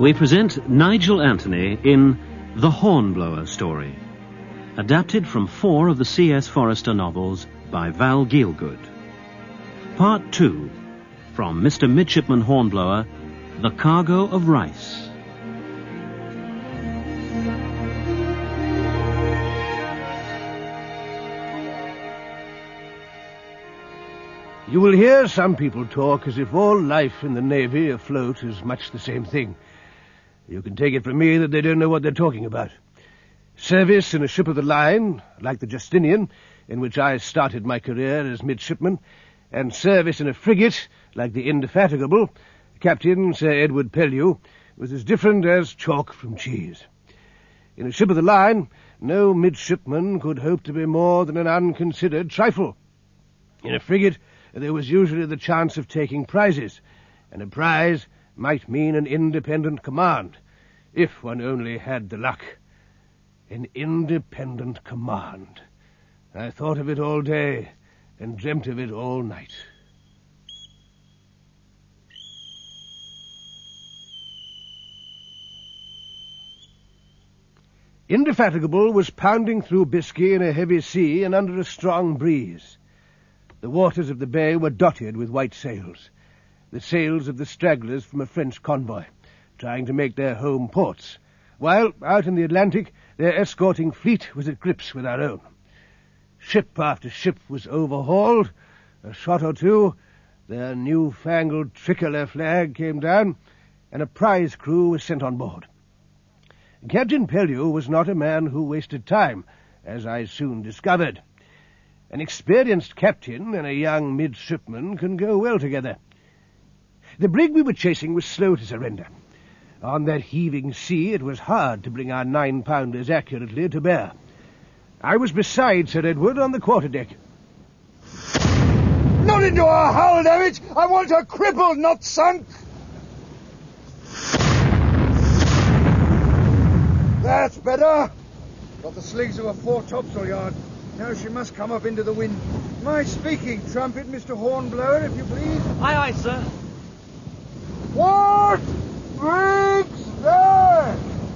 we present Nigel Anthony in The Hornblower Story, adapted from 4 of the C.S. Forester novels by Val Gielgud. Part 2, from Mr. Midshipman Hornblower, The Cargo of Rice. You will hear some people talk as if all life in the Navy afloat is much the same thing. You can take it from me that they don't know what they're talking about. Service in a ship of the line, like the Justinian, in which I started my career as midshipman, and service in a frigate, like the Indefatigable, Captain Sir Edward Pellew, was as different as chalk from cheese. In a ship of the line, no midshipman could hope to be more than an unconsidered trifle. In a frigate, there was usually the chance of taking prizes, and a prize might mean an independent command, if one only had the luck. An independent command. I thought of it all day, and dreamt of it all night. Indefatigable was pounding through Biscay in a heavy sea and under a strong breeze. The waters of the bay were dotted with white sails, the sails of the stragglers from a French convoy, trying to make their home ports, while out in the Atlantic their escorting fleet was at grips with our own. Ship after ship was overhauled, a shot or two, their new-fangled tricolour flag came down, and a prize crew was sent on board. Captain Pellew was not a man who wasted time, as I soon discovered. An experienced captain and a young midshipman can go well together. The brig we were chasing was slow to surrender. On that heaving sea it was hard to bring our 9-pounders accurately to bear. I was beside Sir Edward on the quarterdeck. Not into our hull, damn it! I want her crippled, not sunk! That's better. Got the slings of a fore-topsail yard. Now she must come up into the wind. My speaking trumpet, Mr. Hornblower, if you please. Aye, aye, sir. What? Briggs there!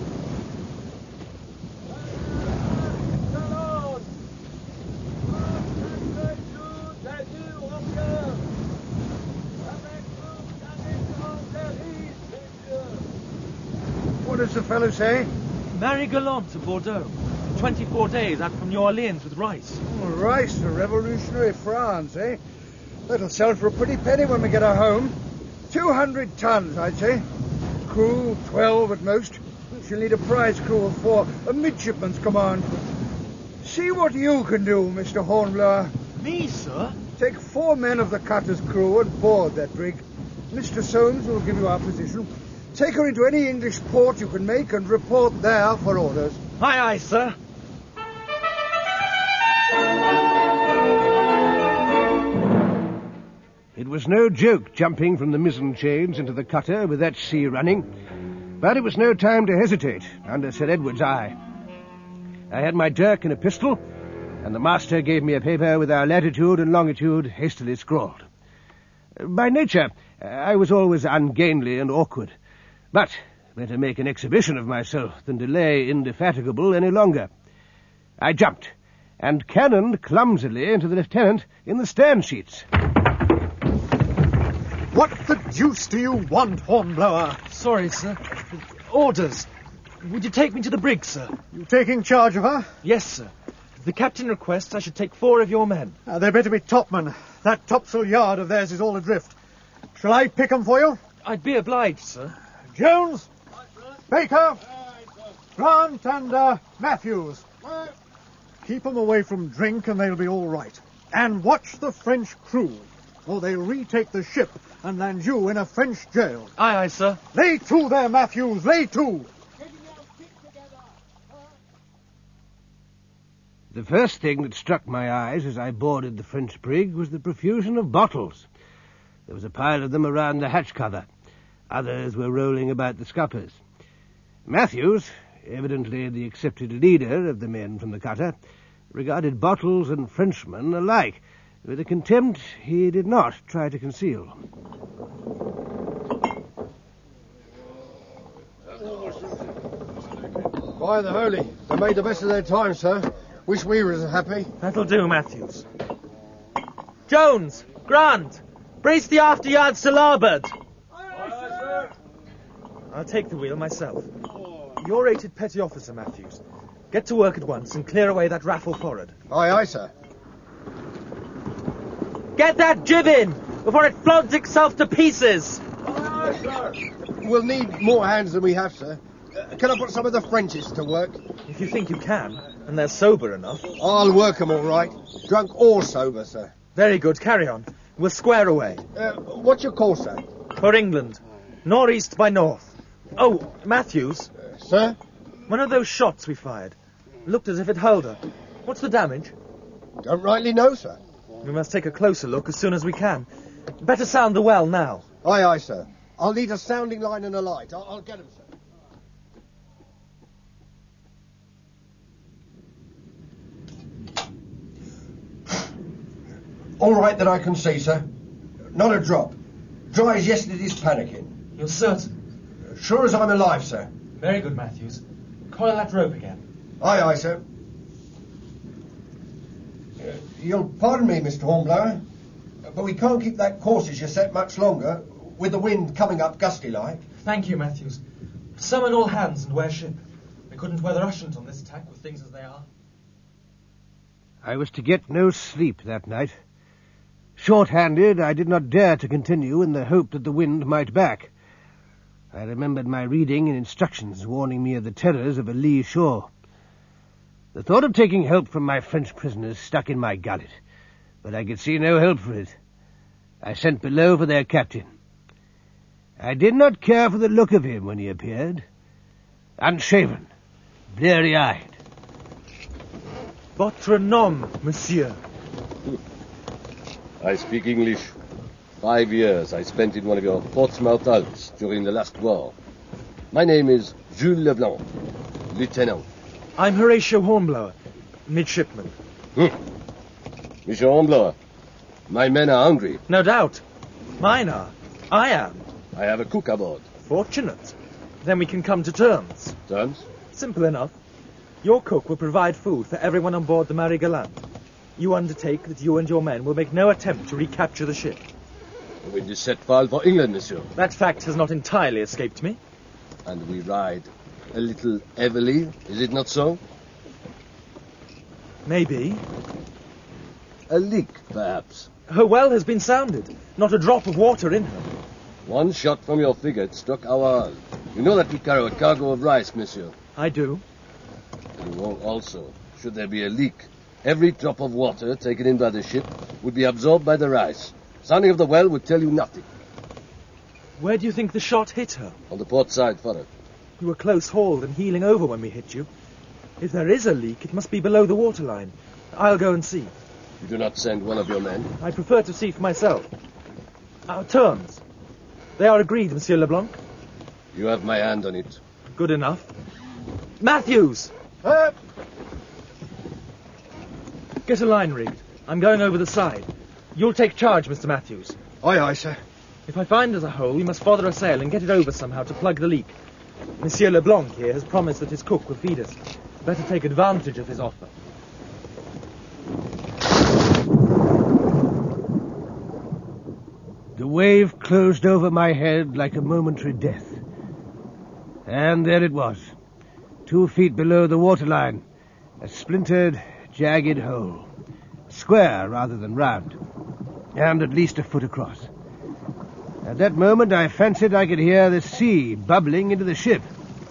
What does the fellow say? Mary Gallant to Bordeaux. 24 days out from New Orleans with rice. Oh, rice to revolutionary France, eh? That'll sell for a pretty penny when we get her home. 200 tons, I'd say. Crew, 12 at most. She'll need a prize crew of 4, a midshipman's command. See what you can do, Mr. Hornblower. Me, sir? Take 4 men of the cutter's crew and board that brig. Mr. Soames will give you our position. Take her into any English port you can make and report there for orders. Aye, aye, sir. It was no joke jumping from the mizzen chains into the cutter with that sea running, but it was no time to hesitate under Sir Edward's eye. I had my dirk and a pistol, and the master gave me a paper with our latitude and longitude hastily scrawled. By nature, I was always ungainly and awkward, but better make an exhibition of myself than delay Indefatigable any longer. I jumped, and cannoned clumsily into the lieutenant in the stern sheets. What the deuce do you want, Hornblower? Sorry, sir. Orders. Would you take me to the brig, sir? You taking charge of her? Yes, sir. The captain requests I should take 4 of your men. They better be topmen. That topsail yard of theirs is all adrift. Shall I pick 'em for you? I'd be obliged, sir. Jones, Baker, Grant, and Matthews. Keep 'em away from drink and they'll be all right. And watch the French crew, or they'll retake the ship and land you in a French jail. Aye, aye, sir. Lay to there, Matthews, lay to! The first thing that struck my eyes as I boarded the French brig was the profusion of bottles. There was a pile of them around the hatch cover. Others were rolling about the scuppers. Matthews, evidently the accepted leader of the men from the cutter, regarded bottles and Frenchmen alike, with a contempt he did not try to conceal. By the holy, they made the best of their time, sir. Wish we were as happy. That'll do, Matthews. Jones! Grant! Brace the after yards to larboard! I'll take the wheel myself. You're rated petty officer, Matthews. Get to work at once and clear away that raffle forward. Aye, aye, sir. Get that jib in before it floats itself to pieces! Aye, sir. We'll need more hands than we have, sir. Can I put some of the Frenchies to work? If you think you can, and they're sober enough. I'll work 'em all right. Drunk or sober, sir. Very good, carry on. We'll square away. What's your course, sir? For England. Northeast by north. Oh, Matthews. Sir? One of those shots we fired. Looked as if it held her. What's the damage? Don't rightly know, sir. We must take a closer look as soon as we can. Better sound the well now. Aye, aye, sir. I'll need a sounding line and a light. I'll get 'em, sir. All right that I can see, sir. Not a drop. Dry as yesterday's panicking. You're certain? Sure as I'm alive, sir. Very good, Matthews. Coil that rope again. Aye, aye, sir. You'll pardon me, Mr. Hornblower, but we can't keep that course as you set much longer, with the wind coming up gusty-like. Thank you, Matthews. Summon all hands and wear ship. We couldn't weather Ushant on this tack with things as they are. I was to get no sleep that night. Short-handed, I did not dare to continue in the hope that the wind might back. I remembered my reading and instructions warning me of the terrors of a lee shore. The thought of taking help from my French prisoners stuck in my gullet, but I could see no help for it. I sent below for their captain. I did not care for the look of him when he appeared. Unshaven, bleary-eyed. Votre nom, monsieur? I speak English. 5 years I spent in one of your Portsmouth hulks during the last war. My name is Jules Leblanc, lieutenant. I'm Horatio Hornblower, midshipman. Monsieur Hornblower, my men are hungry. No doubt. Mine are. I am. I have a cook aboard. Fortunate. Then we can come to terms. Terms? Simple enough. Your cook will provide food for everyone on board the Marie Galante. You undertake that you and your men will make no attempt to recapture the ship. We will set sail for England, monsieur. That fact has not entirely escaped me. And we ride a little heavily, is it not so? Maybe. A leak, perhaps. Her well has been sounded. Not a drop of water in her. One shot from your frigate struck our hull. You know that we carry a cargo of rice, monsieur. I do. You know also, should there be a leak, every drop of water taken in by the ship would be absorbed by the rice. Sounding of the well would tell you nothing. Where do you think the shot hit her? On the port side, forward. You were close-hauled and heeling over when we hit you. If there is a leak, it must be below the waterline. I'll go and see. You do not send one of your men? I prefer to see for myself. Our terms. They are agreed, Monsieur Leblanc. You have my hand on it. Good enough. Matthews! Get a line rigged. I'm going over the side. You'll take charge, Mr. Matthews. Aye, aye, sir. If I find there's a hole, we must fother a sail and get it over somehow to plug the leak. Monsieur Leblanc here has promised that his cook will feed us. Better take advantage of his offer. The wave closed over my head like a momentary death. And there it was, 2 feet below the waterline, a splintered, jagged hole, square rather than round, and at least a foot across. At that moment I fancied I could hear the sea bubbling into the ship.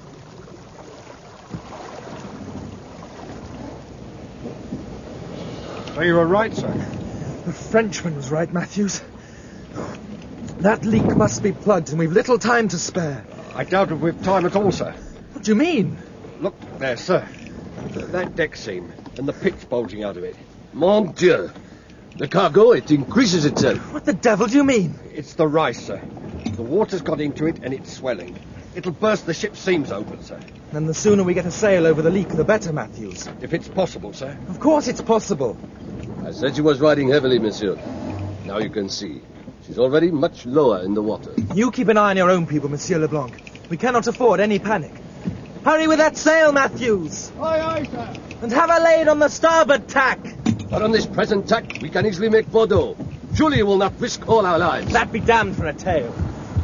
So you were right, sir. The Frenchman was right, Matthews. That leak must be plugged, and we've little time to spare. I doubt if we've time at all, sir. What do you mean? Look there, sir. That deck seam, and the pitch bulging out of it. Mon Dieu! The cargo, it increases itself. What the devil do you mean? It's the rice, sir. The water's got into it, and it's swelling. It'll burst the ship's seams open, sir. Then the sooner we get a sail over the leak, the better, Matthews. If it's possible, sir. Of course it's possible. I said she was riding heavily, monsieur. Now you can see. She's already much lower in the water. You keep an eye on your own people, Monsieur Leblanc. We cannot afford any panic. Hurry with that sail, Matthews. Aye, aye, sir. And have her laid on the starboard tack. But on this present tack, we can easily make Bordeaux. Surely you will not risk all our lives. That be damned for a tale.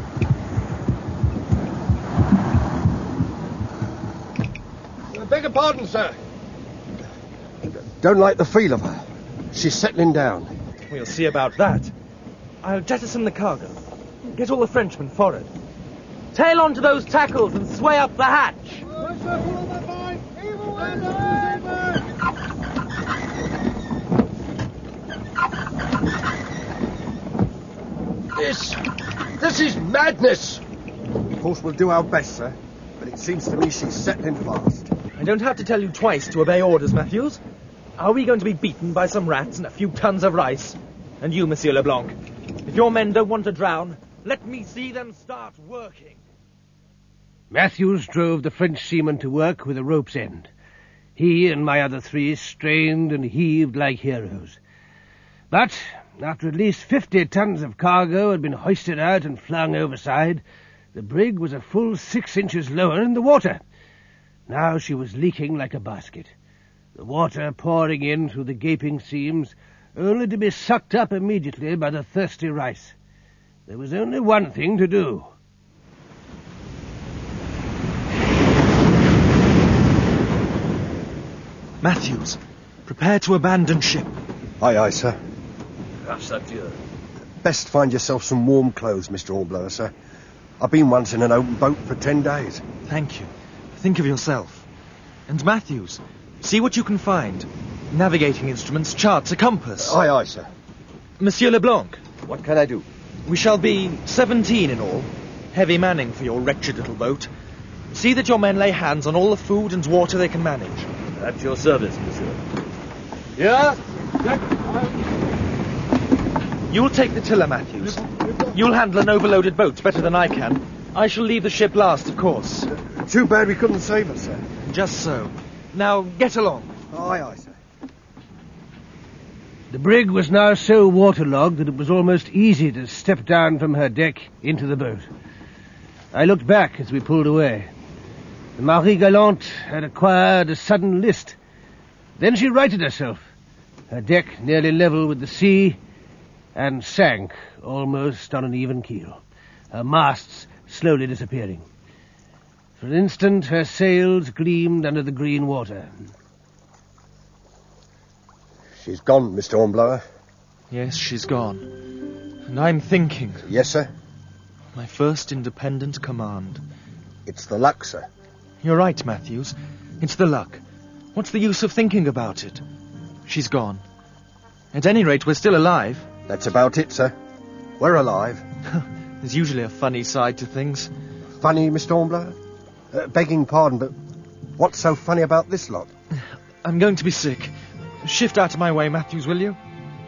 Beg your pardon, sir. Don't like the feel of her. She's settling down. We'll see about that. I'll jettison the cargo. Get all the Frenchmen forward. Tail on to those tackles and sway up the hatch. This is madness. Of course, we'll do our best, sir. But it seems to me she's settling fast. I don't have to tell you twice to obey orders, Matthews. Are we going to be beaten by some rats and a few tons of rice? And you, Monsieur Leblanc, if your men don't want to drown, let me see them start working. Matthews drove the French seaman to work with a rope's end. He and my other three strained and heaved like heroes. But after at least 50 tons of cargo had been hoisted out and flung overside, the brig was a full 6 inches lower in the water. Now she was leaking like a basket, the water pouring in through the gaping seams, only to be sucked up immediately by the thirsty rice. There was only one thing to do. Matthews, prepare to abandon ship. Aye, aye, sir. Grâce à Dieu. Best find yourself some warm clothes, Mr. Hornblower, sir. I've been once in an open boat for 10 days. Thank you. Think of yourself. And Matthews, see what you can find. Navigating instruments, charts, a compass. Aye, aye, sir. Monsieur Leblanc, What can I do? we shall be 17 in all. Heavy manning for your wretched little boat. See that your men lay hands on all the food and water they can manage. At your service, monsieur. Yeah? You'll take the tiller, Matthews. You'll handle an overloaded boat better than I can. I shall leave the ship last, of course. Too bad we couldn't save her, sir. Just so. Now, get along. Aye, aye, sir. The brig was now so waterlogged that it was almost easy to step down from her deck into the boat. I looked back as we pulled away. The Marie Galante had acquired a sudden list. Then she righted herself, her deck nearly level with the sea, and sank almost on an even keel, her masts slowly disappearing. For an instant, her sails gleamed under the green water. She's gone, Mr. Hornblower. Yes, she's gone. And I'm thinking. Yes, sir? My first independent command. It's the luck, sir. You're right, Matthews. It's the luck. What's the use of thinking about it? She's gone. At any rate, we're still alive. That's about it, sir. We're alive. There's usually a funny side to things. Funny, Mr. Hornblower? Begging pardon, but what's so funny about this lot? I'm going to be sick. Shift out of my way, Matthews, will you?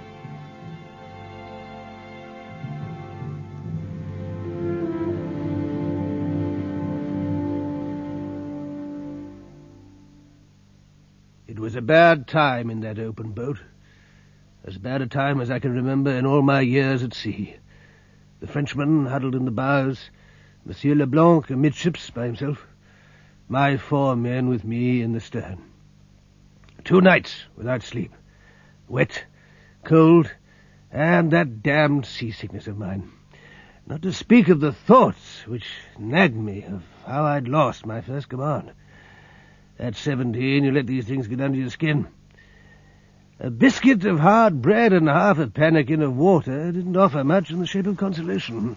It was a bad time in that open boat. As bad a time as I can remember in all my years at sea. The Frenchman huddled in the bows, Monsieur Leblanc amidships by himself, my 4 men with me in the stern. 2 nights without sleep, wet, cold, and that damned seasickness of mine. Not to speak of the thoughts which nagged me of how I'd lost my first command. At 17, you let these things get under your skin. A biscuit of hard bread and half a pannikin of water didn't offer much in the shape of consolation.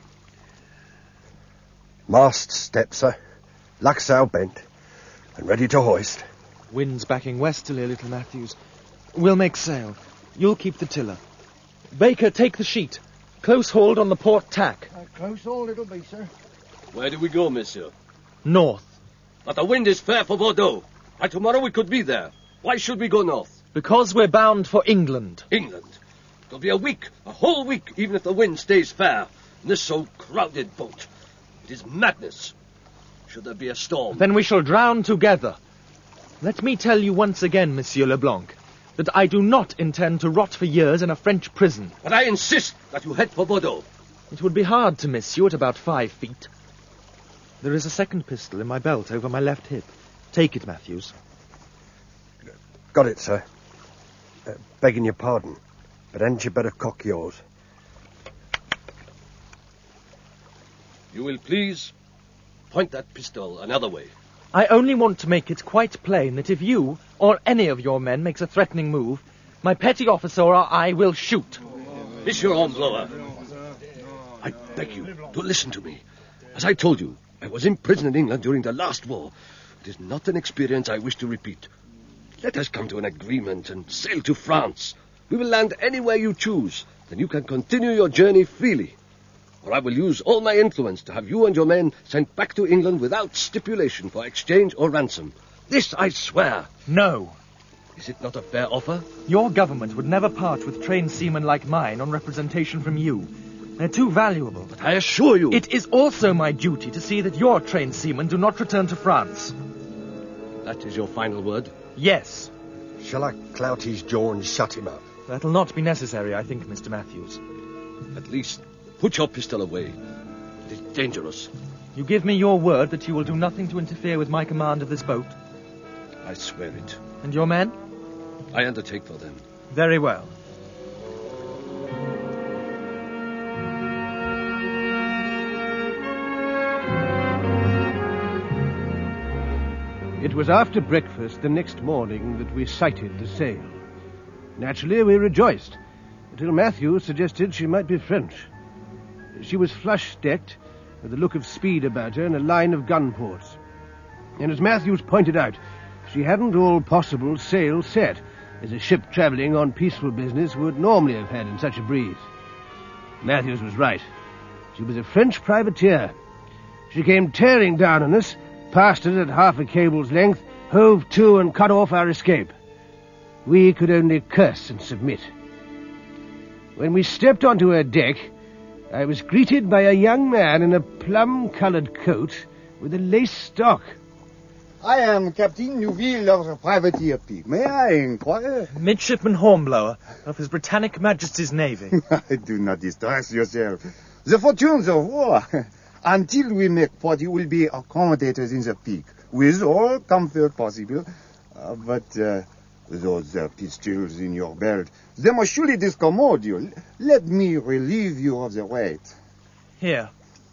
Mast step, sir. Lucksail bent, and ready to hoist. Wind's backing westerly a little, Matthews. We'll make sail. You'll keep the tiller. Baker, take the sheet. Close hold on the port tack. Close hold it'll be, sir. Where do we go, monsieur? North. But the wind is fair for Bordeaux. By tomorrow we could be there. Why should we go north? Because we're bound for England. England. It'll be a week, a whole week, even if the wind stays fair. In this so crowded boat. It is madness. Should there be a storm? Then we shall drown together. Let me tell you once again, Monsieur Leblanc, that I do not intend to rot for years in a French prison. But I insist that you head for Bordeaux. It would be hard to miss you at about 5 feet. There is a second pistol in my belt over my left hip. Take it, Matthews. Got it, sir. Begging your pardon, but hadn't you better cock yours? You will please point that pistol another way. I only want to make it quite plain that if you, or any of your men, makes a threatening move, my petty officer or I will shoot. Monsieur Hornblower, I beg you to listen to me. As I told you, I was in prison in England during the last war. It is not an experience I wish to repeat. Let us come to an agreement and sail to France. We will land anywhere you choose. Then you can continue your journey freely. Or I will use all my influence to have you and your men sent back to England without stipulation for exchange or ransom. This I swear. No. Is it not a fair offer? Your government would never part with trained seamen like mine on representation from you. They're too valuable. But I assure you... It is also my duty to see that your trained seamen do not return to France. That is your final word? Yes. Shall I clout his jaw and shut him up? That'll not be necessary, I think, Mr. Matthews. At least, put your pistol away. It is dangerous. You give me your word that you will do nothing to interfere with my command of this boat? I swear it. And your men? I undertake for them. Very well. It was after breakfast the next morning that we sighted the sail. Naturally, we rejoiced, until Matthews suggested she might be French. She was flush-decked, with a look of speed about her and a line of gun ports. And as Matthews pointed out, she hadn't all possible sail set, as a ship travelling on peaceful business would normally have had in such a breeze. Matthews was right. She was a French privateer. She came tearing down on us, passed us at half a cable's length, hove to and cut off our escape. We could only curse and submit. When we stepped onto her deck, I was greeted by a young man in a plum-coloured coat with a lace stock. I am Captain Neuville of the Privateer Peak. May I inquire? Midshipman Hornblower of His Britannic Majesty's Navy. Do not distress yourself. The fortunes of war. Until we make port, you will be accommodated in the Peak, with all comfort possible. But those pistols in your belt, they must surely discommode you. Let me relieve you of the weight. Here.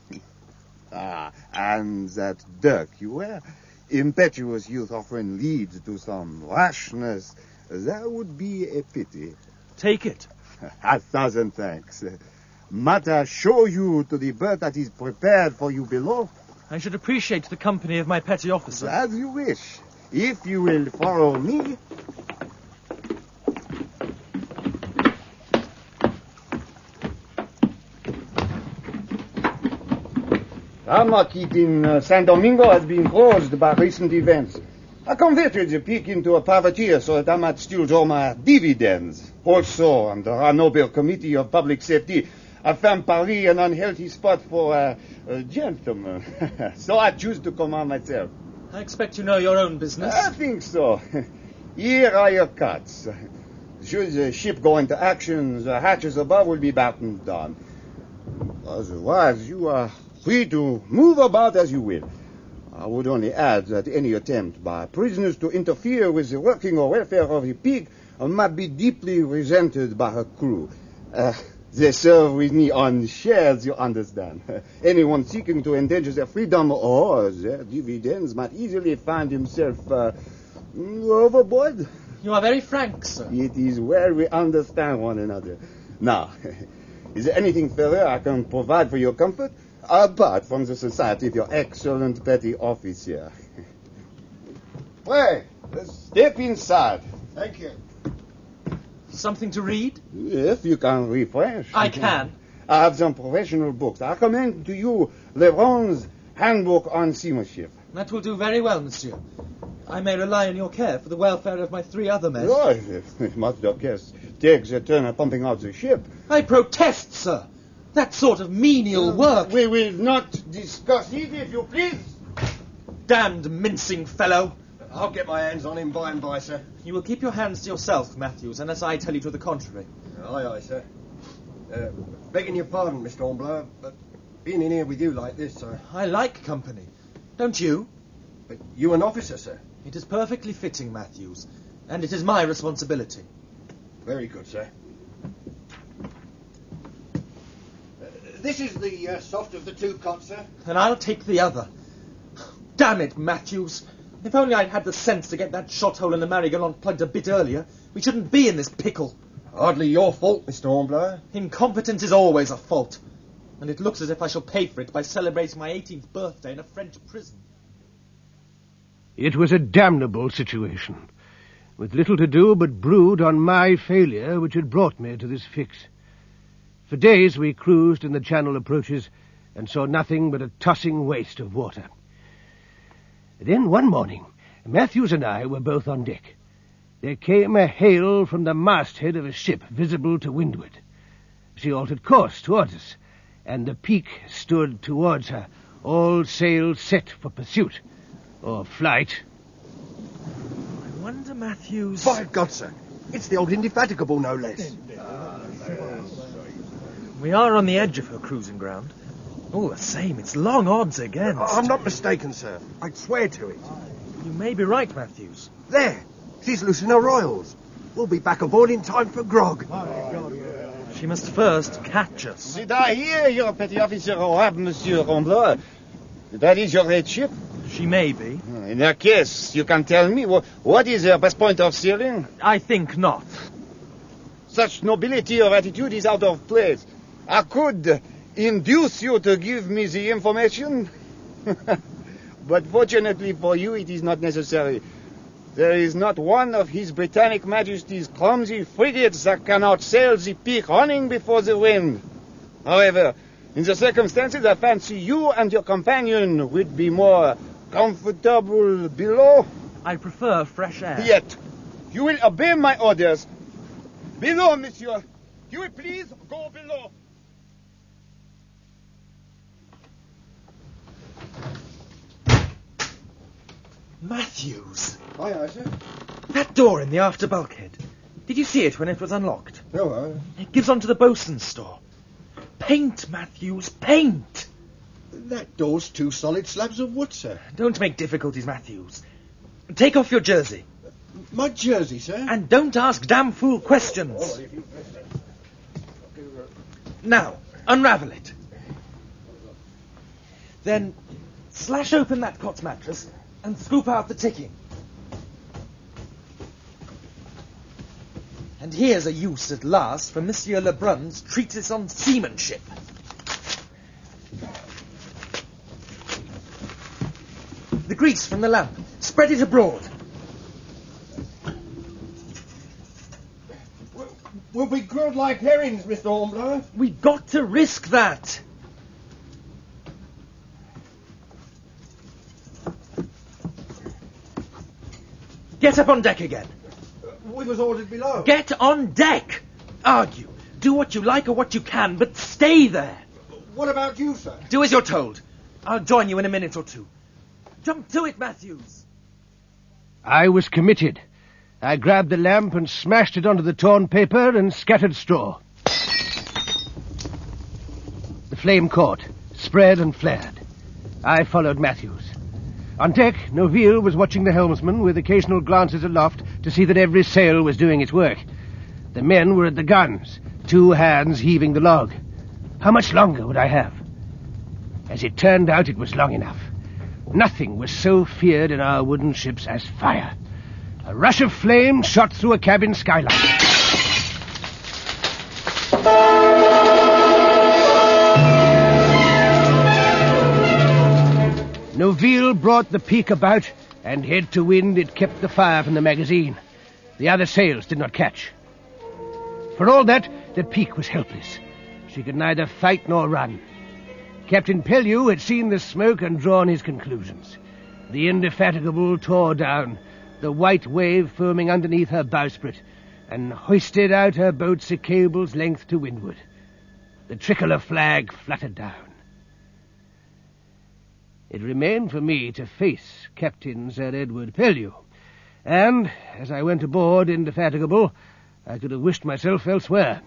And that dirk you wear? Impetuous youth often leads to some rashness. That would be a pity. Take it. 1,000 thanks. Might I show you to the berth that is prepared for you below? I should appreciate the company of my petty officer. As you wish. If you will follow me... Our market in San Domingo has been closed by recent events. I converted the Peak into a privateer so that I might still draw my dividends. Also, under our noble Committee of Public Safety, I found Paris an unhealthy spot for a gentleman. So I choose to command myself. I expect you know your own business. I think so. Here are your cuts. Should the ship go into action, the hatches above will be battened down. Otherwise, you are free to move about as you will. I would only add that any attempt by prisoners to interfere with the working or welfare of the Peak might be deeply resented by her crew. They serve with me on shares, you understand. Anyone seeking to endanger their freedom or their dividends might easily find himself overboard. You are very frank, sir. It is well we understand one another. Now, is there anything further I can provide for your comfort? Apart from the society of your excellent petty officer. Pray, step inside. Thank you. Something to read? If you can read French. I can. I have some professional books. I recommend to you Lebron's Handbook on Seamanship. That will do very well, monsieur. I may rely on your care for the welfare of my 3 other men. Oh, if Master Guest takes a turn at pumping out the ship. I protest, sir. That sort of menial work. We will not discuss it, if you please. Damned mincing fellow. I'll get my hands on him by and by, sir. You will keep your hands to yourself, Matthews, unless I tell you to the contrary. Aye, aye, sir. Begging your pardon, Mr. Hornblower, but being in here with you like this, sir... I like company. Don't you? But you an officer, sir? It is perfectly fitting, Matthews, and it is my responsibility. Very good, sir. This is the soft of the two cots, sir. And I'll take the other. Damn it, Matthews. If only I'd had the sense to get that shot hole in the Marie-Galante plugged a bit earlier, we shouldn't be in this pickle. Hardly your fault, Mr. Hornblower. Incompetence is always a fault. And it looks as if I shall pay for it by celebrating my 18th birthday in a French prison. It was a damnable situation, with little to do but brood on my failure which had brought me to this fix. For days we cruised in the Channel approaches and saw nothing but a tossing waste of water. Then one morning, Matthews and I were both on deck. There came a hail from the masthead of a ship visible to windward. She altered course towards us, and the Peak stood towards her, all sails set for pursuit, or flight. I wonder, Matthews... By God, sir, it's the old Indefatigable, no less. We are on the edge of her cruising ground. All the same, it's long odds against. I'm not mistaken, sir. I'd swear to it. You may be right, Matthews. There, she's loosing her royals. We'll be back aboard in time for grog. She must first catch us. Did I hear your petty officer Roab, Monsieur Hornblower? That is your red ship? She may be. In that case, you can tell me what is her best point of sailing? I think not. Such nobility of attitude is out of place. I could induce you to give me the information, but fortunately for you, it is not necessary. There is not one of His Britannic Majesty's clumsy frigates that cannot sail the Peak running before the wind. However, in the circumstances, I fancy you and your companion would be more comfortable below. I prefer fresh air. Yet, you will obey my orders. Below, monsieur. You will please go below. Matthews! Aye, aye, sir. That door in the after bulkhead. Did you see it when it was unlocked? No, It gives onto the bosun's store. Paint, Matthews, paint! that door's two solid slabs of wood, sir. Don't make difficulties, Matthews. Take off your jersey. My jersey, sir? And don't ask damn fool questions. Now, unravel it. Then slash open that cot's mattress and scoop out the ticking. And here's a use at last for Monsieur Lebrun's treatise on seamanship. The grease from the lamp. Spread it abroad. We'll be grilled like herrings, Mr. Hornblower. We got to risk that. Get up on deck again. We was ordered below. Get on deck. Argue. Do what you like or what you can, but stay there. What about you, sir? Do as you're told. I'll join you in a minute or two. Jump to it, Matthews. I was committed. I grabbed the lamp and smashed it onto the torn paper and scattered straw. The flame caught, spread and flared. I followed Matthews. On deck, Noville was watching the helmsman with occasional glances aloft to see that every sail was doing its work. The men were at the guns, 2 hands heaving the log. How much longer would I have? As it turned out, it was long enough. Nothing was so feared in our wooden ships as fire. A rush of flame shot through a cabin skylight. Noville brought the Peak about, and head to wind it kept the fire from the magazine. The other sails did not catch. For all that, the Peak was helpless. She could neither fight nor run. Captain Pellew had seen the smoke and drawn his conclusions. The Indefatigable tore down, the white wave foaming underneath her bowsprit, and hoisted out her boats a cable's length to windward. The tricolour flag fluttered down. It remained for me to face Captain Sir Edward Pellew, and, as I went aboard Indefatigable, I could have wished myself elsewhere.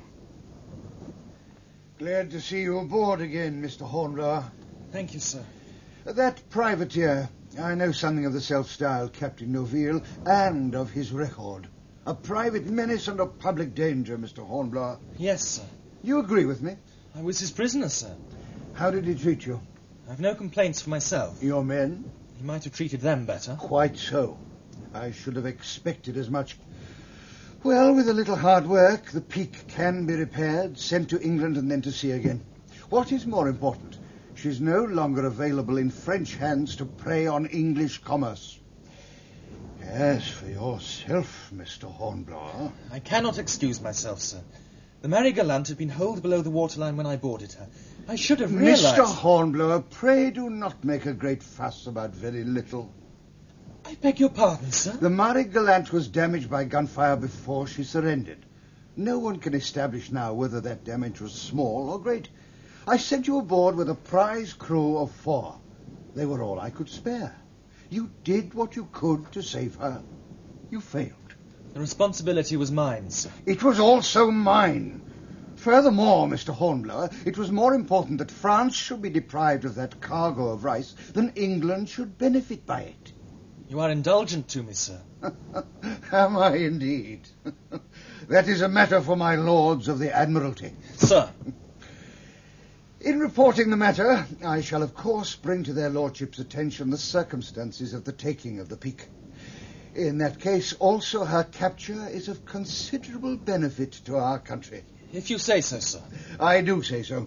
Glad to see you aboard again, Mr. Hornblower. Thank you, sir. That privateer, I know something of the self-styled Captain Noville and of his record. A private menace and a public danger, Mr. Hornblower. Yes, sir. You agree with me? I was his prisoner, sir. How did he treat you? I've no complaints for myself. Your men? He might have treated them better. Quite so. I should have expected as much. Well, with a little hard work, the Peak can be repaired, sent to England, and then to sea again. What is more important, she's no longer available in French hands to prey on English commerce. As for yourself, Mr. Hornblower... I cannot excuse myself, sir. The Mary Gallant had been holed below the waterline when I boarded her. I should have realized... Mr. Hornblower, pray do not make a great fuss about very little. I beg your pardon, sir? The Mary Gallant was damaged by gunfire before she surrendered. No one can establish now whether that damage was small or great. I sent you aboard with a prize crew of 4. They were all I could spare. You did what you could to save her. You failed. The responsibility was mine, sir. It was also mine. Furthermore, Mr. Hornblower, it was more important that France should be deprived of that cargo of rice than England should benefit by it. You are indulgent to me, sir. Am I indeed? That is a matter for my lords of the Admiralty. Sir. In reporting the matter, I shall of course bring to their lordships' attention the circumstances of the taking of the Peak. In that case, also her capture is of considerable benefit to our country. If you say so, sir. I do say so.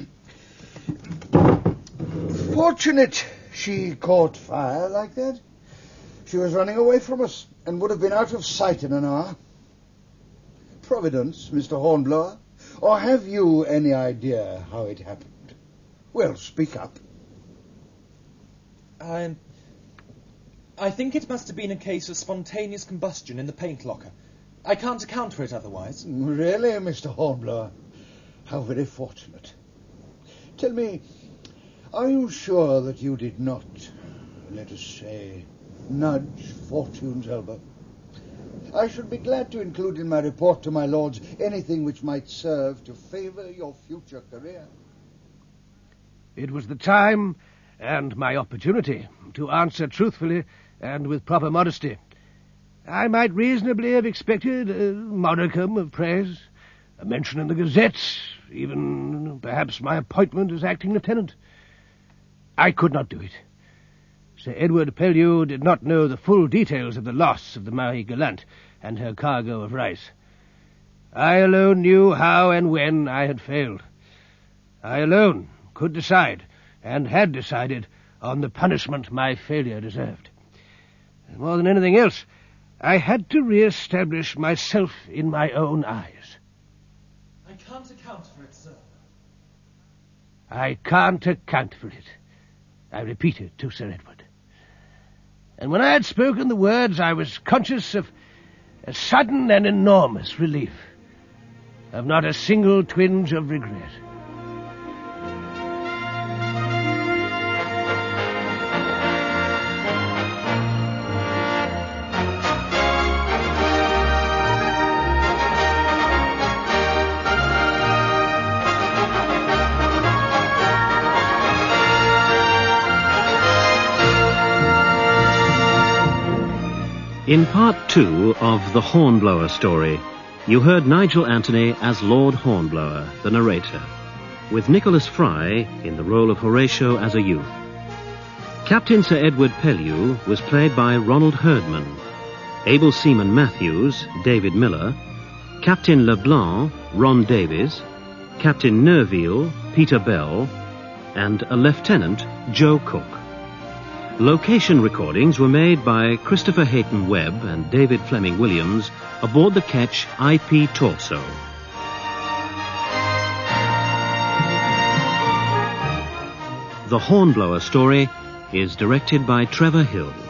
Fortunate she caught fire like that. She was running away from us and would have been out of sight in an hour. Providence, Mr. Hornblower? Or have you any idea how it happened? Well, speak up. I think it must have been a case of spontaneous combustion in the paint locker. I can't account for it otherwise. Really, Mr. Hornblower? How very fortunate. Tell me, are you sure that you did not, let us say, nudge Fortune's elbow? I should be glad to include in my report to my lords anything which might serve to favour your future career. It was the time and my opportunity to answer truthfully and with proper modesty. I might reasonably have expected a modicum of praise, a mention in the gazettes, even perhaps my appointment as acting lieutenant. I could not do it. Sir Edward Pellew did not know the full details of the loss of the Marie Gallant and her cargo of rice. I alone knew how and when I had failed. I alone could decide, and had decided, on the punishment my failure deserved. And more than anything else, I had to re-establish myself in my own eyes. I can't account for it, sir. I can't account for it, I repeated to Sir Edward. And when I had spoken the words, I was conscious of a sudden and enormous relief, of not a single twinge of regret. In Part 2 of The Hornblower Story, you heard Nigel Anthony as Lord Hornblower, the narrator, with Nicholas Fry in the role of Horatio as a youth. Captain Sir Edward Pellew was played by Ronald Herdman, Able Seaman Matthews, David Miller, Captain Leblanc, Ron Davies, Captain Nerville, Peter Bell, and a Lieutenant, Joe Cook. Location recordings were made by Christopher Hayton Webb and David Fleming Williams aboard the ketch IP Torso. The Hornblower Story is directed by Trevor Hill.